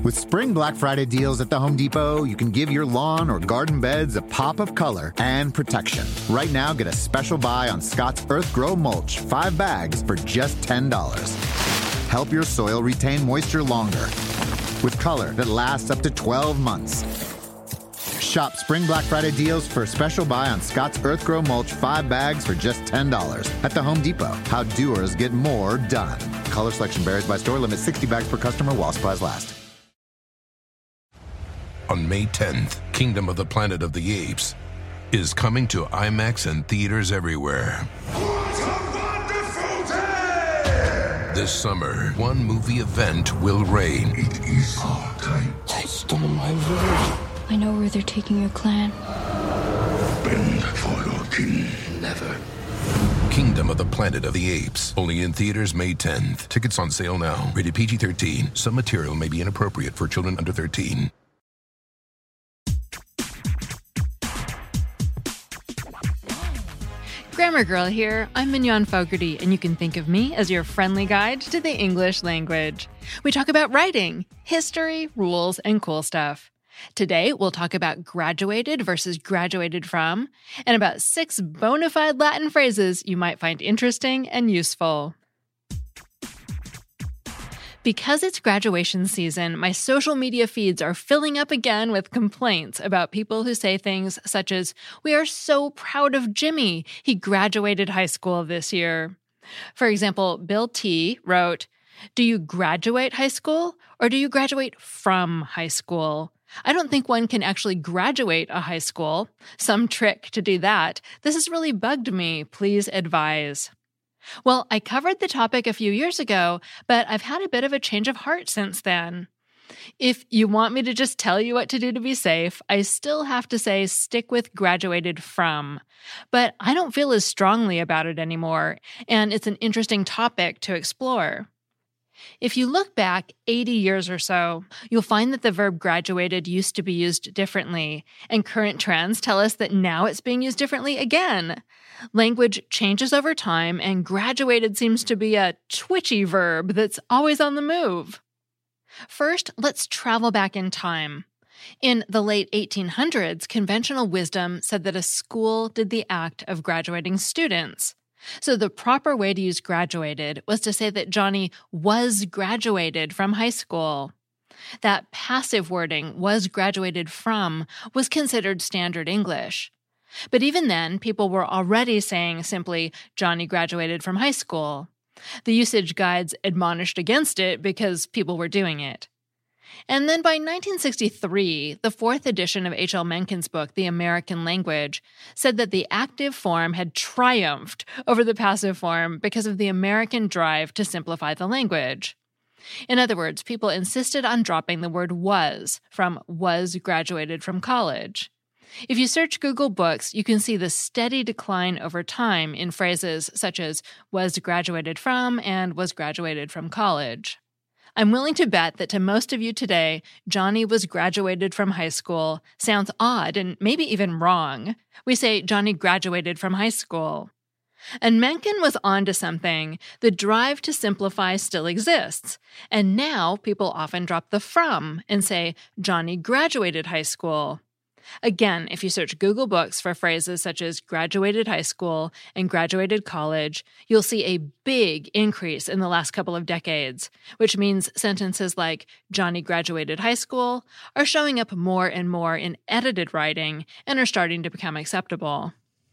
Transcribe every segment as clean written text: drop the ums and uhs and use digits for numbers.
With Spring Black Friday deals at the Home Depot, you can give your lawn or garden beds a pop of color and protection. Right now, get a special buy on Scott's Earth Grow Mulch, 5 bags for just $10. Help your soil retain moisture longer with color that lasts up to 12 months. Shop Spring Black Friday deals for a special buy on Scott's Earth Grow Mulch, 5 bags for just $10 at the Home Depot. How doers get more done. Color selection varies by store. Limit 60 bags per customer while supplies last. On May 10th, Kingdom of the Planet of the Apes is coming to IMAX and theaters everywhere. What a wonderful day! This summer, one movie event will reign. It is our time. They stole my village. I know where they're taking your clan. Bend for your king. Never. Kingdom of the Planet of the Apes. Only in theaters May 10th. Tickets on sale now. Rated PG-13. Some material may be inappropriate for children under 13. Grammar Girl here. I'm Mignon Fogarty, and you can think of me as your friendly guide to the English language. We talk about writing, history, rules, and cool stuff. Today, we'll talk about graduated versus graduated from, and about 6 bona fide Latin phrases you might find interesting and useful. Because it's graduation season, my social media feeds are filling up again with complaints about people who say things such as, "We are so proud of Jimmy. He graduated high school this year." For example, Bill T. wrote, "Do you graduate high school or do you graduate from high school? I don't think one can actually graduate a high school. Some trick to do that. This has really bugged me. Please advise." Well, I covered the topic a few years ago, but I've had a bit of a change of heart since then. If you want me to just tell you what to do to be safe, I still have to say stick with graduated from. But I don't feel as strongly about it anymore, and it's an interesting topic to explore. If you look back 80 years or so, you'll find that the verb graduated used to be used differently, and current trends tell us that now it's being used differently again. Language changes over time, and graduated seems to be a twitchy verb that's always on the move. First, let's travel back in time. In the late 1800s, conventional wisdom said that a school did the act of graduating students. So the proper way to use graduated was to say that Johnny was graduated from high school. That passive wording, was graduated from, was considered standard English. But even then, people were already saying simply, Johnny graduated from high school. The usage guides admonished against it because people were doing it. And then by 1963, the 4th edition of H.L. Mencken's book, The American Language, said that the active form had triumphed over the passive form because of the American drive to simplify the language. In other words, people insisted on dropping the word was from was graduated from college. If you search Google Books, you can see the steady decline over time in phrases such as was graduated from and was graduated from college. I'm willing to bet that to most of you today, Johnny was graduated from high school sounds odd and maybe even wrong. We say Johnny graduated from high school. And Mencken was onto something. The drive to simplify still exists. And now people often drop the from and say Johnny graduated high school. Again, if you search Google Books for phrases such as graduated high school and graduated college, you'll see a big increase in the last couple of decades, which means sentences like Johnny graduated high school are showing up more and more in edited writing and are starting to become acceptable.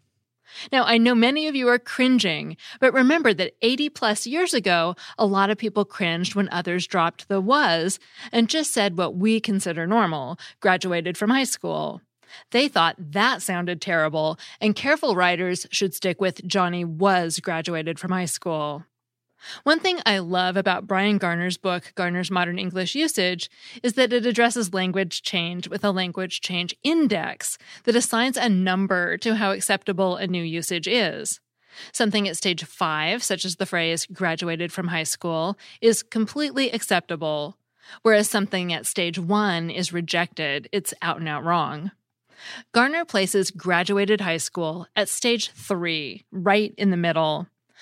Now, I know many of you are cringing, but remember that 80 plus years ago, a lot of people cringed when others dropped the was and just said what we consider normal, graduated from high school. They thought that sounded terrible, and careful writers should stick with Johnny was graduated from high school. One thing I love about Brian Garner's book, Garner's Modern English Usage, is that it addresses language change with a language change index that assigns a number to how acceptable a new usage is. Something at stage 5, such as the phrase graduated from high school, is completely acceptable, whereas something at stage 1 is rejected, it's out and out wrong. Garner places graduated high school at stage 3, right in the middle.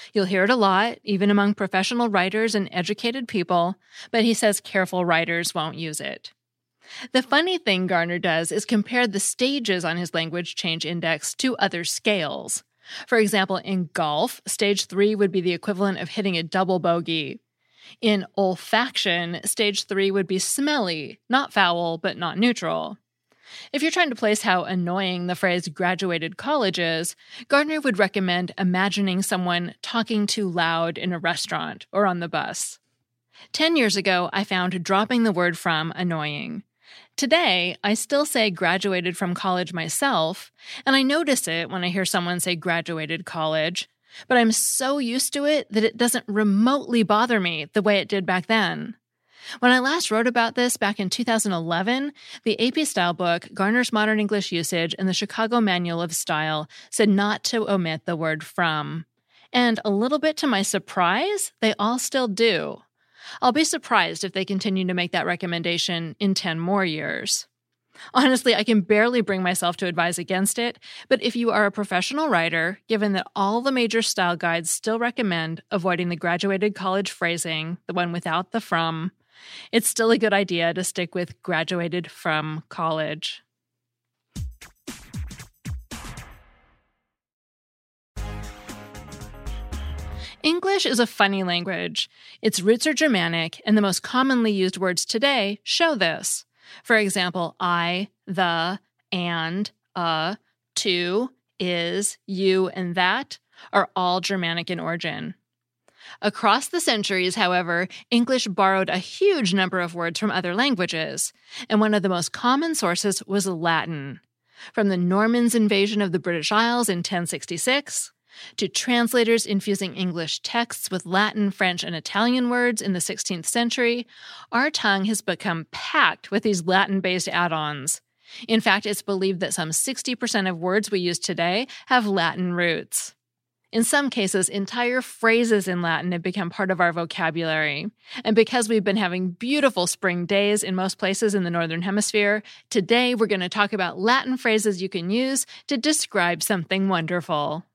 You'll hear it a lot, even among professional writers and educated people, but he says careful writers won't use it. The funny thing Garner does is compare the stages on his language change index to other scales. For example, in golf, stage 3 would be the equivalent of hitting a double bogey. In olfaction, stage 3 would be smelly, not foul, but not neutral. If you're trying to place how annoying the phrase graduated college is, Garner would recommend imagining someone talking too loud in a restaurant or on the bus. 10 years ago, I found dropping the word from annoying. Today, I still say graduated from college myself, and I notice it when I hear someone say graduated college, but I'm so used to it that it doesn't remotely bother me the way it did back then. When I last wrote about this back in 2011, the AP Style book, Garner's Modern English Usage, and the Chicago Manual of Style said not to omit the word from. And a little bit to my surprise, they all still do. I'll be surprised if they continue to make that recommendation in 10 more years. Honestly, I can barely bring myself to advise against it, but if you are a professional writer, given that all the major style guides still recommend avoiding the graduated college phrasing, the one without the from, it's still a good idea to stick with graduated from college. English is a funny language. Its roots are Germanic, and the most commonly used words today show this. For example, I, the, and, to, is, you, and that are all Germanic in origin. Across the centuries, however, English borrowed a huge number of words from other languages, and one of the most common sources was Latin. From the Normans' invasion of the British Isles in 1066, to translators infusing English texts with Latin, French, and Italian words in the 16th century, our tongue has become packed with these Latin-based add-ons. In fact, it's believed that some 60% of words we use today have Latin roots. In some cases, entire phrases in Latin have become part of our vocabulary. And because we've been having beautiful spring days in most places in the Northern Hemisphere, today we're going to talk about Latin phrases you can use to describe something wonderful.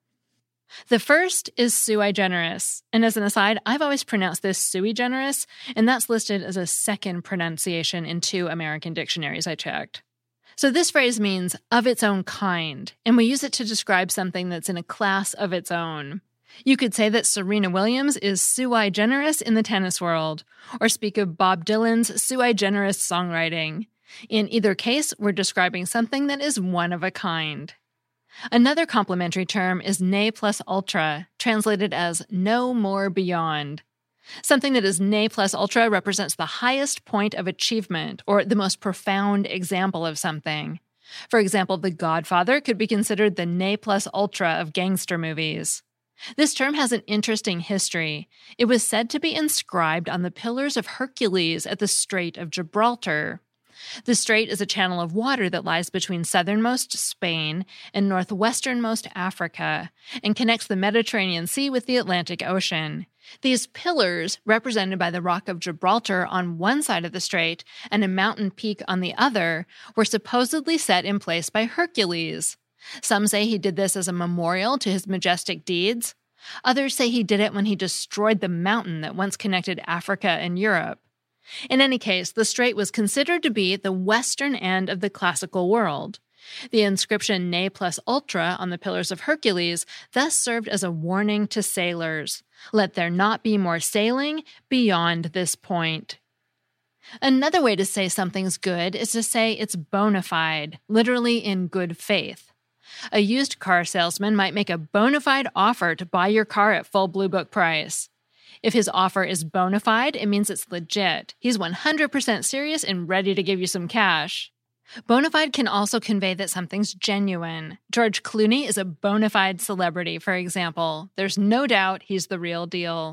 The first is sui generis, and as an aside, I've always pronounced this sui generis, and that's listed as a second pronunciation in 2 American dictionaries I checked. So this phrase means of its own kind, and we use it to describe something that's in a class of its own. You could say that Serena Williams is sui generis in the tennis world, or speak of Bob Dylan's sui generis songwriting. In either case, we're describing something that is one of a kind. Another complementary term is ne plus ultra, translated as no more beyond. Something that is ne plus ultra represents the highest point of achievement or the most profound example of something. For example, The Godfather could be considered the ne plus ultra of gangster movies. This term has an interesting history. It was said to be inscribed on the Pillars of Hercules at the Strait of Gibraltar. The strait is a channel of water that lies between southernmost Spain and northwesternmost Africa and connects the Mediterranean Sea with the Atlantic Ocean. These pillars, represented by the Rock of Gibraltar on one side of the strait and a mountain peak on the other, were supposedly set in place by Hercules. Some say he did this as a memorial to his majestic deeds. Others say he did it when he destroyed the mountain that once connected Africa and Europe. In any case, the strait was considered to be the western end of the classical world. The inscription ne plus ultra on the Pillars of Hercules thus served as a warning to sailors. Let there not be more sailing beyond this point. Another way to say something's good is to say it's bona fide, literally in good faith. A used car salesman might make a bona fide offer to buy your car at full Blue Book price. If his offer is bona fide, it means it's legit. He's 100% serious and ready to give you some cash. Bona fide can also convey that something's genuine. George Clooney is a bona fide celebrity, for example. There's no doubt he's the real deal.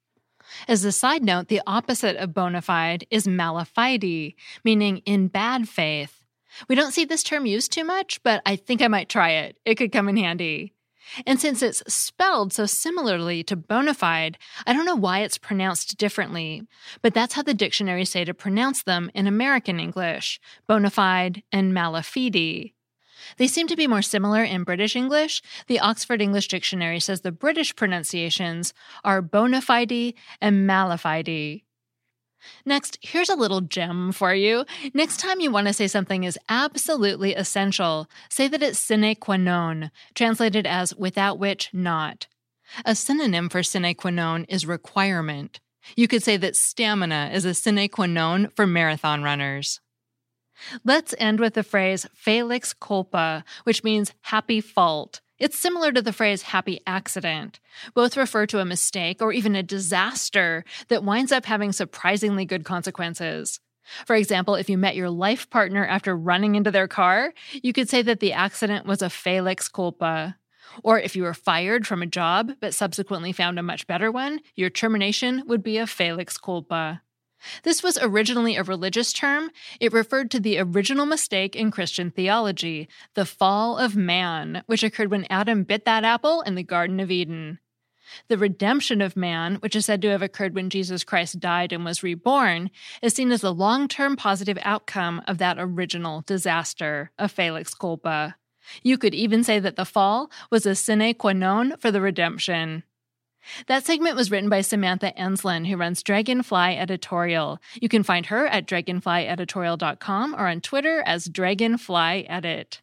As a side note, the opposite of bona fide is mala fide, meaning in bad faith. We don't see this term used too much, but I think I might try it. It could come in handy. And since it's spelled so similarly to bona fide, I don't know why it's pronounced differently, but that's how the dictionaries say to pronounce them in American English, bona fide and mala fide. They seem to be more similar in British English. The Oxford English Dictionary says the British pronunciations are bona fide and mala fide. Next, here's a little gem for you. Next time you want to say something is absolutely essential, say that it's sine qua non, translated as without which not. A synonym for sine qua non is requirement. You could say that stamina is a sine qua non for marathon runners. Let's end with the phrase felix culpa, which means happy fault. It's similar to the phrase happy accident. Both refer to a mistake or even a disaster that winds up having surprisingly good consequences. For example, if you met your life partner after running into their car, you could say that the accident was a felix culpa. Or if you were fired from a job but subsequently found a much better one, your termination would be a felix culpa. This was originally a religious term. It referred to the original mistake in Christian theology, the fall of man, which occurred when Adam bit that apple in the Garden of Eden. The redemption of man, which is said to have occurred when Jesus Christ died and was reborn, is seen as the long-term positive outcome of that original disaster, a felix culpa. You could even say that the fall was a sine qua non for the redemption. That segment was written by Samantha Ensslin, who runs Dragonfly Editorial. You can find her at dragonflyeditorial.com or on Twitter as dragonflyedit.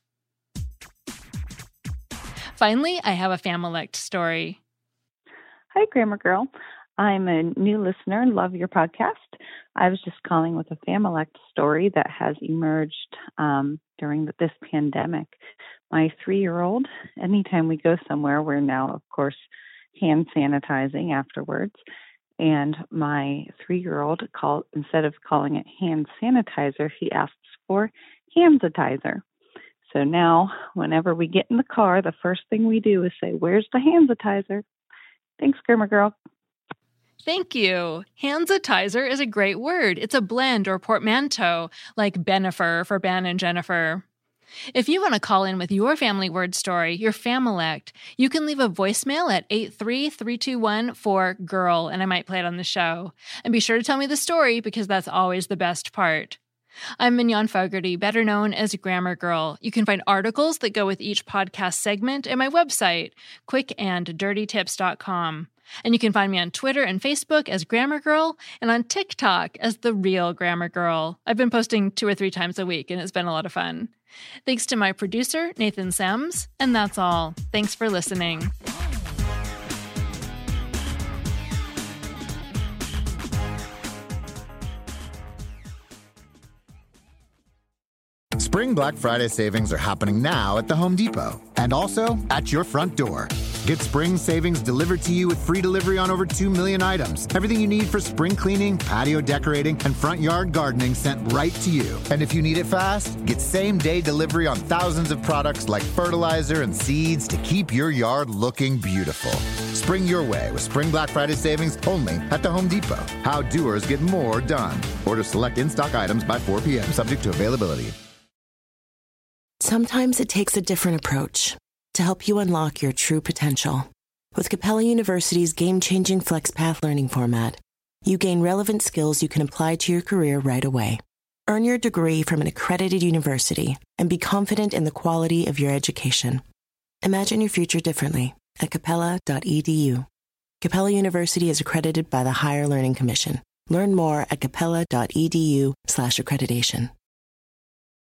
Finally, I have a Familect story. Hi, Grammar Girl. I'm a new listener and love your podcast. I was just calling with a Familect story that has emerged during this pandemic. My 3-year-old, anytime we go somewhere, we're now, of course, hand sanitizing afterwards. And my 3-year-old, instead of calling it hand sanitizer, he asks for handsitizer. So now, whenever we get in the car, the first thing we do is say, "Where's the handsitizer?" Thanks, Grammar Girl. Thank you. Handsitizer is a great word. It's a blend or portmanteau, like Benifer for Ben and Jennifer. If you want to call in with your family word story, your Familect, you can leave a voicemail at 83321-4GIRL, and I might play it on the show. And be sure to tell me the story, because that's always the best part. I'm Mignon Fogarty, better known as Grammar Girl. You can find articles that go with each podcast segment at my website, quickanddirtytips.com. And you can find me on Twitter and Facebook as Grammar Girl, and on TikTok as The Real Grammar Girl. I've been posting 2 or 3 times a week, and it's been a lot of fun. Thanks to my producer, Nathan Sems, and that's all. Thanks for listening. Spring Black Friday savings are happening now at the Home Depot and also at your front door. Get spring savings delivered to you with free delivery on over 2 million items. Everything you need for spring cleaning, patio decorating, and front yard gardening sent right to you. And if you need it fast, get same-day delivery on thousands of products like fertilizer and seeds to keep your yard looking beautiful. Spring your way with Spring Black Friday savings only at the Home Depot. How doers get more done. Order select in-stock items by 4 p.m. subject to availability. Sometimes it takes a different approach to help you unlock your true potential. With Capella University's game-changing FlexPath learning format, you gain relevant skills you can apply to your career right away. Earn your degree from an accredited university and be confident in the quality of your education. Imagine your future differently at capella.edu. Capella University is accredited by the Higher Learning Commission. Learn more at capella.edu/accreditation.